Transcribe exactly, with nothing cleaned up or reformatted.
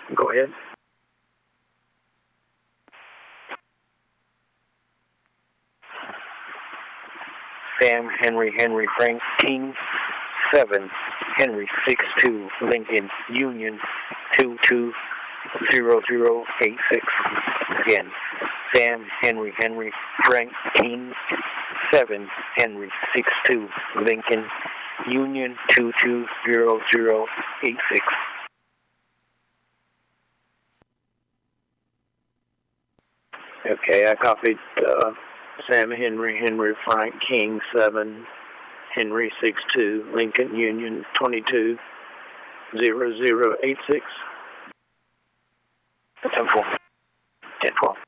Go ahead. Sam, Henry, Henry, Frank, King, seven, Henry, six, two, Lincoln, Union, two, two, zero, zero, eight, six. Again, Sam, Henry, Henry, Frank, King, seven, Henry, six, two, Lincoln, Union, two, two, zero, zero, eight, six. Okay, I copied uh, Sam, Henry, Henry, Frank, King, seven, Henry, six, two, Lincoln, Union, twenty-two, zero, zero, eight, six. ten four. ten four.